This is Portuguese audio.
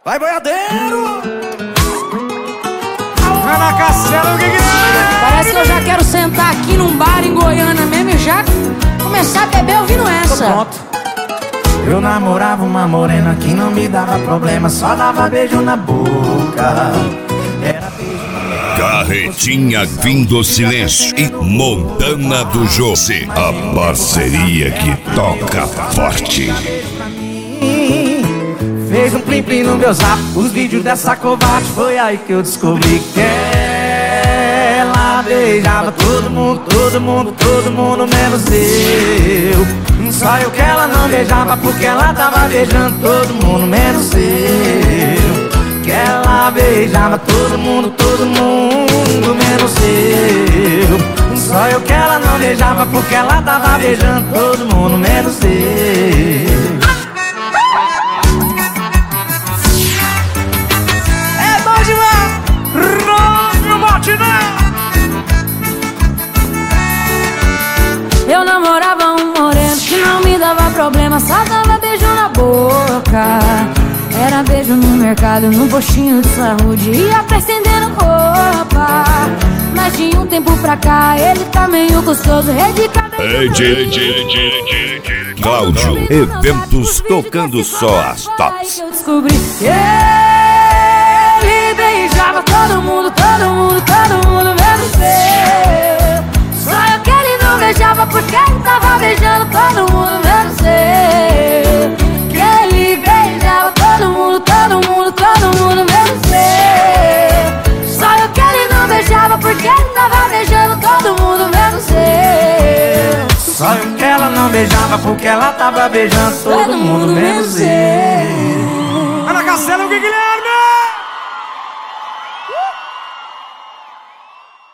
Vai, boiadeiro! Ana Castelo, o que é? Parece que eu já quero sentar aqui num bar em Goiânia mesmo e já começar a beber ouvindo essa. Tô pronto. Eu namorava uma morena que não me dava problema, só dava beijo na boca. Era beijo na Carretinha Vindo Silêncio e Montana do José, a parceria que toca forte. Fez um plim-plim no meu zap, os vídeos dessa covarde. Foi aí que eu descobri que ela beijava todo mundo, todo mundo, todo mundo, menos eu. Só eu que ela não beijava, porque ela tava beijando todo mundo, menos eu. Que ela beijava todo mundo, menos eu. Só eu que ela não beijava, porque ela tava beijando todo mundo, menos eu. Eu namorava um moreno que não me dava problema, só dava beijo na boca. Era beijo no mercado, no postinho de saúde, ia pra estendendo roupa. Mas de um tempo pra cá ele tá meio gostoso, redicado. Cláudio, eventos tocando só as tops. Eu descobri que ele beijava todo mundo, todo mundo, todo mundo, menos eu. Só eu que ele não beijava, porque ele tava beijando todo mundo, menos eu. Que ele beijava todo mundo, todo mundo, todo mundo, menos eu. Só eu que ele não beijava, porque ele tava beijando todo mundo, menos eu. Só eu que ela não beijava, porque ela tava beijando todo mundo, menos eu. Ana Castelo, o que, Guilherme?